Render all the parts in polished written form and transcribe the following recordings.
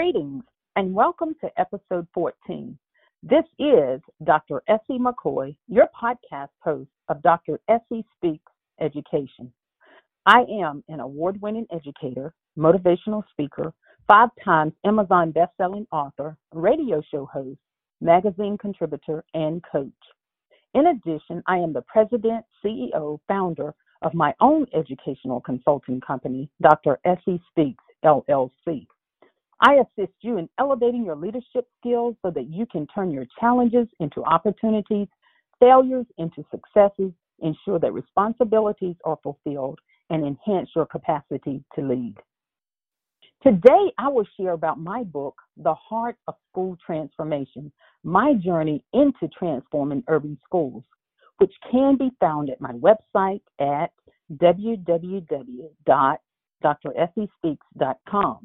Greetings and welcome to episode 14. This is Dr. Essie McCoy, your podcast host of Dr. Essie Speaks Education. I am an award-winning educator, motivational speaker, 5 times Amazon best-selling author, radio show host, magazine contributor, and coach. In addition, I am the president, CEO, founder of my own educational consulting company, Dr. Essie Speaks, LLC. I assist you in elevating your leadership skills so that you can turn your challenges into opportunities, failures into successes, ensure that responsibilities are fulfilled, and enhance your capacity to lead. Today, I will share about my book, The Heart of School Transformation, my journey into transforming urban schools, which can be found at my website at www.dressiespeaks.com.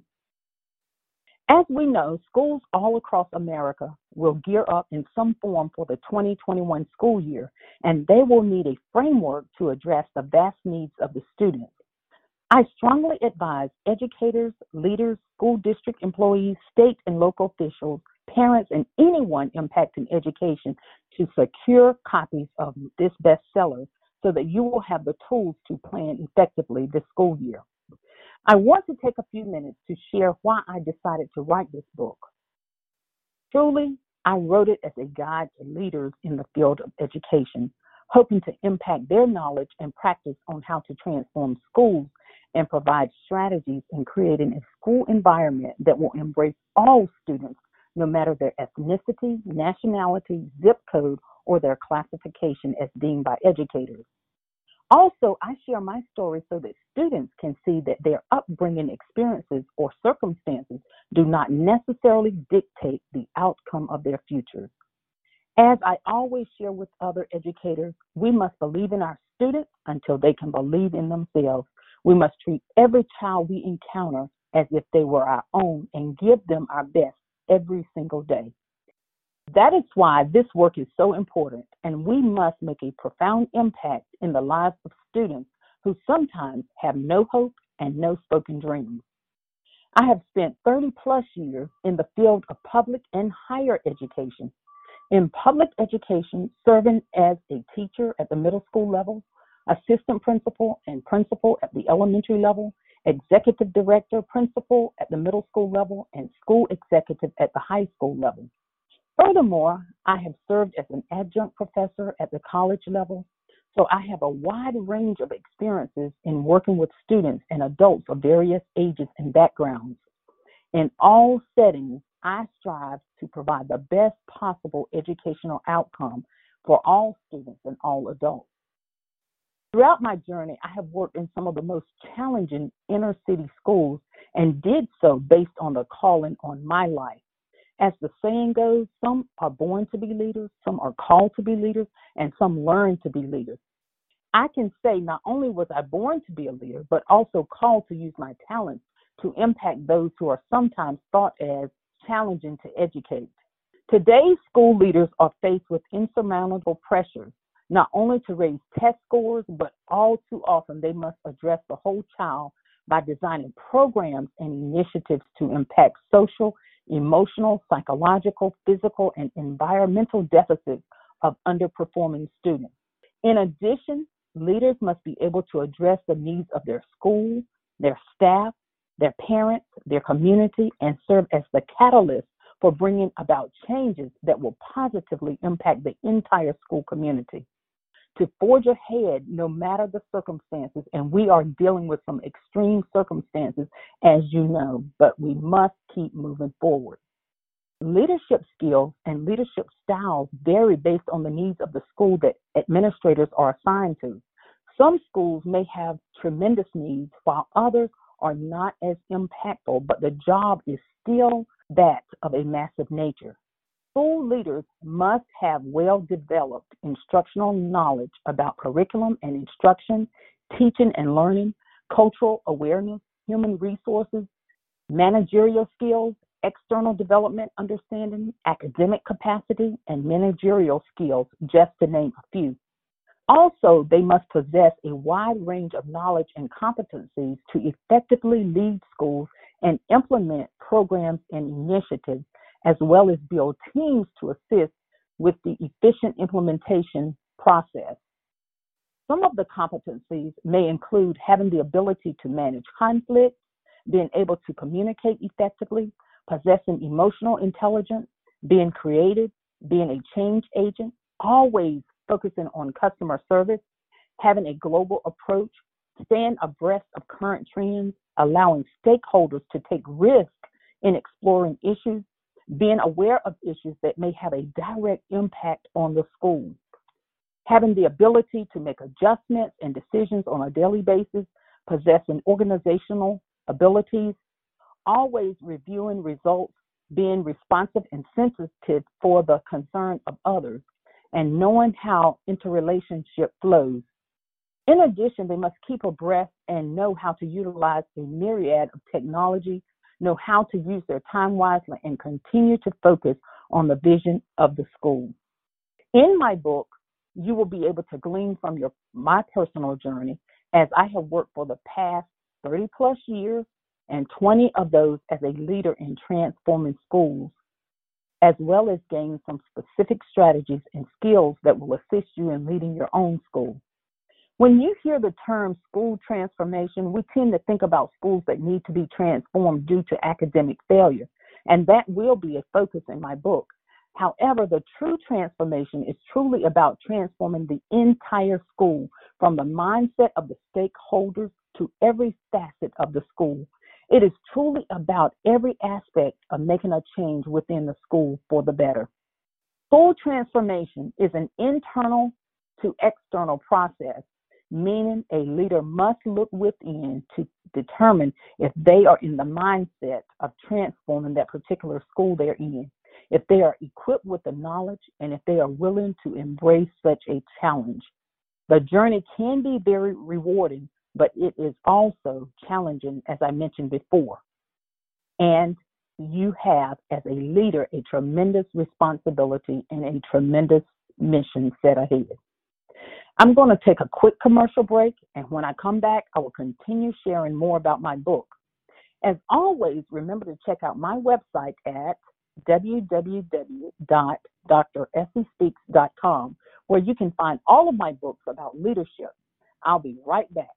As we know, schools all across America will gear up in some form for the 2021 school year, and they will need a framework to address the vast needs of the students. I strongly advise educators, leaders, school district employees, state and local officials, parents, and anyone impacting education to secure copies of this bestseller so that you will have the tools to plan effectively this school year. I want to take a few minutes to share why I decided to write this book. Truly, I wrote it as a guide to leaders in the field of education, hoping to impact their knowledge and practice on how to transform schools and provide strategies in creating a school environment that will embrace all students, no matter their ethnicity, nationality, zip code, or their classification as deemed by educators. Also, I share my story so that students can see that their upbringing experiences or circumstances do not necessarily dictate the outcome of their futures. As I always share with other educators, we must believe in our students until they can believe in themselves. We must treat every child we encounter as if they were our own and give them our best every single day. That is why this work is so important, and we must make a profound impact in the lives of students who sometimes have no hope and no spoken dreams. I have spent 30 plus years in the field of public and higher education. In public education, serving as a teacher at the middle school level, assistant principal and principal at the elementary level, executive director, principal at the middle school level, and school executive at the high school level. Furthermore, I have served as an adjunct professor at the college level, so I have a wide range of experiences in working with students and adults of various ages and backgrounds. In all settings, I strive to provide the best possible educational outcome for all students and all adults. Throughout my journey, I have worked in some of the most challenging inner city schools and did so based on the calling on my life. As the saying goes, some are born to be leaders, some are called to be leaders, and some learn to be leaders. I can say not only was I born to be a leader, but also called to use my talents to impact those who are sometimes thought as challenging to educate. Today's school leaders are faced with insurmountable pressures, not only to raise test scores, but all too often they must address the whole child by designing programs and initiatives to impact social, emotional, psychological, physical, and environmental deficits of underperforming students. In addition, leaders must be able to address the needs of their school, their staff, their parents, their community, and serve as the catalyst for bringing about changes that will positively impact the entire school community. To forge ahead no matter the circumstances, and we are dealing with some extreme circumstances, as you know, but we must keep moving forward. Leadership skills and leadership styles vary based on the needs of the school that administrators are assigned to. Some schools may have tremendous needs, while others are not as impactful, but the job is still that of a massive nature. School leaders must have well-developed instructional knowledge about curriculum and instruction, teaching and learning, cultural awareness, human resources, managerial skills, external development understanding, academic capacity, and managerial skills, just to name a few. Also, they must possess a wide range of knowledge and competencies to effectively lead schools and implement programs and initiatives, as well as build teams to assist with the efficient implementation process. Some of the competencies may include having the ability to manage conflict, being able to communicate effectively, possessing emotional intelligence, being creative, being a change agent, always focusing on customer service, having a global approach, staying abreast of current trends, allowing stakeholders to take risk in exploring issues, being aware of issues that may have a direct impact on the school, having the ability to make adjustments and decisions on a daily basis, possessing organizational abilities, always reviewing results, being responsive and sensitive for the concern of others, and knowing how interrelationship flows. In addition, they must keep abreast and know how to utilize a myriad of technology, know how to use their time wisely, and continue to focus on the vision of the school. In my book, you will be able to glean from my personal journey, as I have worked for the past 30 plus years, and 20 of those as a leader in transforming schools, as well as gain some specific strategies and skills that will assist you in leading your own school. When you hear the term school transformation, we tend to think about schools that need to be transformed due to academic failure, and that will be a focus in my book. However, the true transformation is truly about transforming the entire school, from the mindset of the stakeholders to every facet of the school. It is truly about every aspect of making a change within the school for the better. School transformation is an internal to external process, meaning a leader must look within to determine if they are in the mindset of transforming that particular school they're in, if they are equipped with the knowledge, and if they are willing to embrace such a challenge. The journey can be very rewarding, but it is also challenging, as I mentioned before. And you have, as a leader, a tremendous responsibility and a tremendous mission set ahead. I'm going to take a quick commercial break, and when I come back, I will continue sharing more about my book. As always, remember to check out my website at www.dressyspeaks.com, where you can find all of my books about leadership. I'll be right back.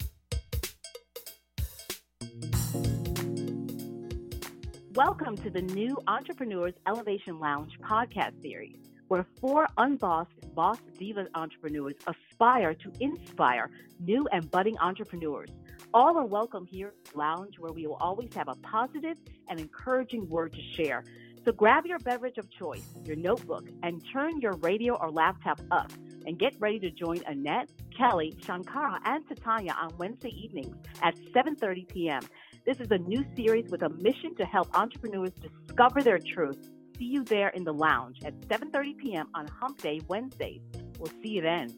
Welcome to the new Entrepreneurs Elevation Lounge podcast series, where 4 unbossed boss diva entrepreneurs aspire to inspire new and budding entrepreneurs. All are welcome here at the lounge, where we will always have a positive and encouraging word to share. So grab your beverage of choice, your notebook, and turn your radio or laptop up, and get ready to join Annette, Kelly, Shankara, and Titania on Wednesday evenings at 7:30 p.m. This is a new series with a mission to help entrepreneurs discover their truth. See you there in the lounge at 7:30 p.m. on Hump Day Wednesdays. We'll see you then.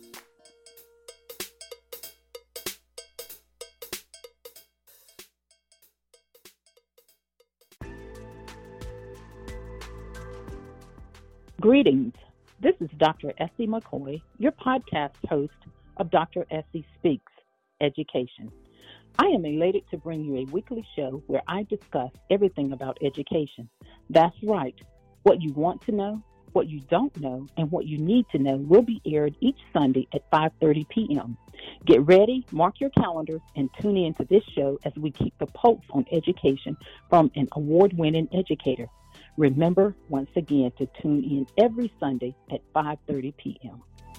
Greetings. This is Dr. Essie McCoy, your podcast host of Dr. Essie Speaks Education. I am elated to bring you a weekly show where I discuss everything about education. That's right. What you want to know, what you don't know, and what you need to know will be aired each Sunday at 5:30 p.m. Get ready, mark your calendars, and tune in to this show as we keep the pulse on education from an award-winning educator. Remember, once again, to tune in every Sunday at 5:30 p.m.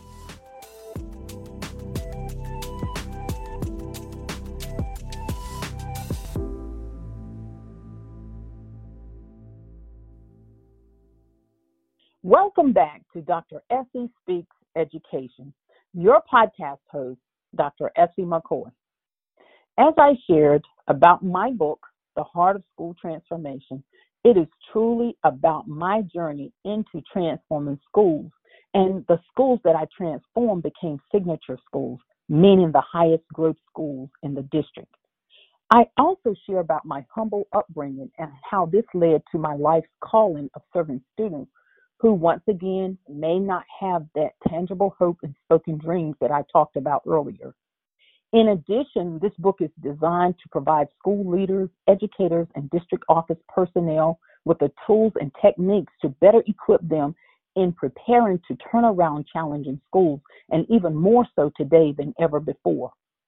Welcome back to Dr. Essie Speaks Education, your podcast host, Dr. Essie McCoy. As I shared about my book, The Heart of School Transformation, it is truly about my journey into transforming schools, and the schools that I transformed became signature schools, meaning the highest growth schools in the district. I also share about my humble upbringing and how this led to my life's calling of serving students who, once again, may not have that tangible hope and spoken dreams that I talked about earlier. In addition, this book is designed to provide school leaders, educators, and district office personnel with the tools and techniques to better equip them in preparing to turn around challenging schools, and even more so today than ever before.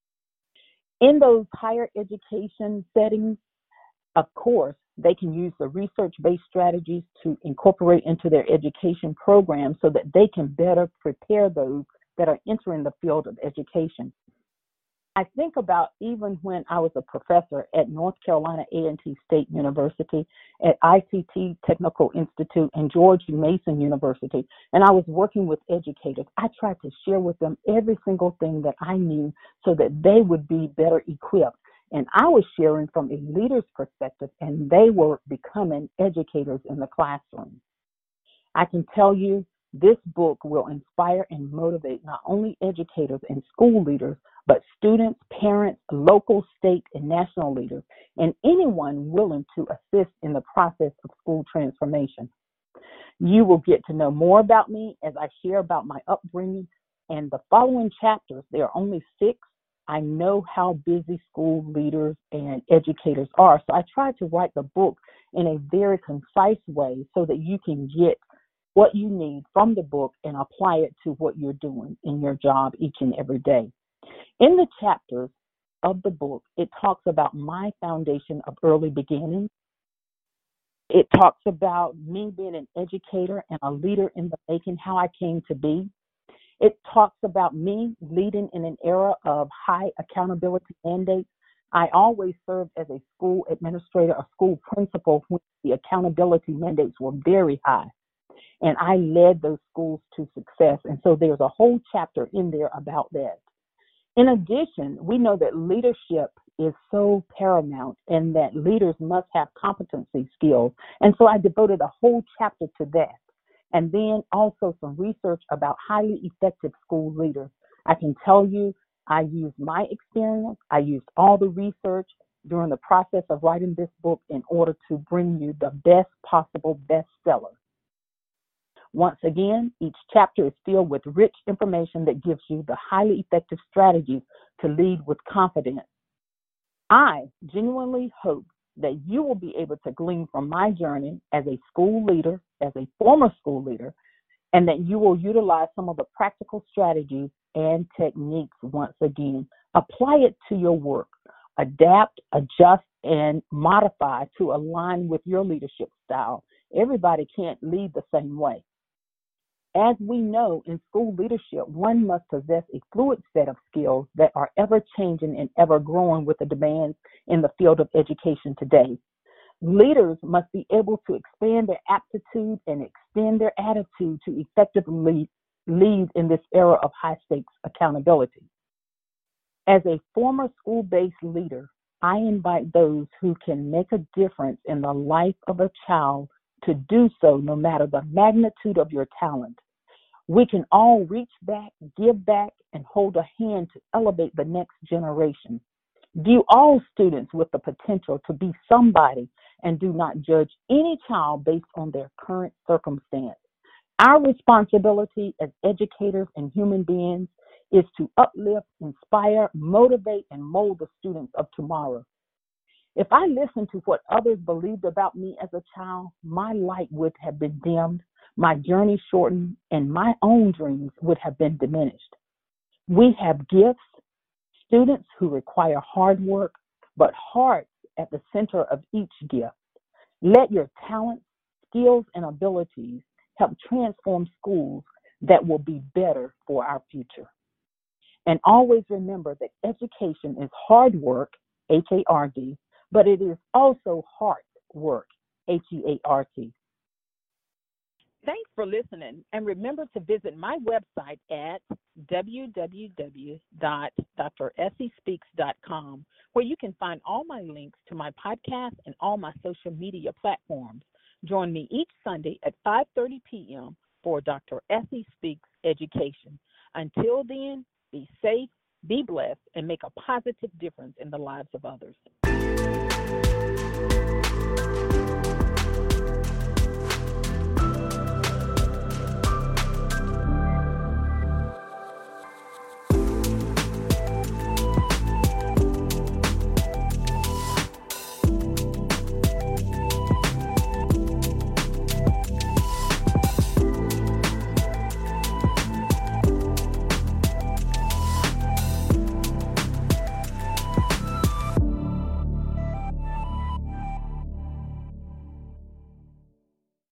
In those higher education settings, of course, they can use the research-based strategies to incorporate into their education programs so that they can better prepare those that are entering the field of education. I think about even when I was a professor at North Carolina A&T State University, at ITT Technical Institute, and George Mason University, and I was working with educators. I tried to share with them every single thing that I knew so that they would be better equipped. And I was sharing from a leader's perspective, and they were becoming educators in the classroom. I can tell you this book will inspire and motivate not only educators and school leaders, but students, parents, local, state, and national leaders, and anyone willing to assist in the process of school transformation. You will get to know more about me as I share about my upbringing, and the following chapters, there are only 6. I know how busy school leaders and educators are, so I tried to write the book in a very concise way so that you can get what you need from the book and apply it to what you're doing in your job each and every day. In the chapters of the book, it talks about my foundation of early beginnings. It talks about me being an educator and a leader in the making, how I came to be. It talks about me leading in an era of high accountability mandates. I always served as a school administrator, a school principal, when the accountability mandates were very high. And I led those schools to success. And so there's a whole chapter in there about that. In addition, we know that leadership is so paramount and that leaders must have competency skills. And so I devoted a whole chapter to that. And then also some research about highly effective school leaders. I can tell you, I used my experience. I used all the research during the process of writing this book in order to bring you the best possible bestseller. Once again, each chapter is filled with rich information that gives you the highly effective strategies to lead with confidence. I genuinely hope that you will be able to glean from my journey as a school leader, as a former school leader, and that you will utilize some of the practical strategies and techniques once again. Apply it to your work. Adapt, adjust, and modify to align with your leadership style. Everybody can't lead the same way. As we know, in school leadership, one must possess a fluid set of skills that are ever changing and ever growing with the demands in the field of education today. Leaders must be able to expand their aptitude and extend their attitude to effectively lead in this era of high stakes accountability. As a former school-based leader, I invite those who can make a difference in the life of a child to do so no matter the magnitude of your talent. We can all reach back, give back, and hold a hand to elevate the next generation. View all students with the potential to be somebody and do not judge any child based on their current circumstance. Our responsibility as educators and human beings is to uplift, inspire, motivate, and mold the students of tomorrow. If I listened to what others believed about me as a child, my light would have been dimmed, my journey shortened, and my own dreams would have been diminished. We have gifts, students who require hard work, but hearts at the center of each gift. Let your talents, skills, and abilities help transform schools that will be better for our future. And always remember that education is hard work, H-A-R-D, but it is also heart work, H-E-A-R-T. Thanks for listening, and remember to visit my website at www.dressiespeaks.com, where you can find all my links to my podcast and all my social media platforms. Join me each Sunday at 5:30 p.m. for Dr. Essie Speaks Education. Until then, be safe, be blessed, and make a positive difference in the lives of others.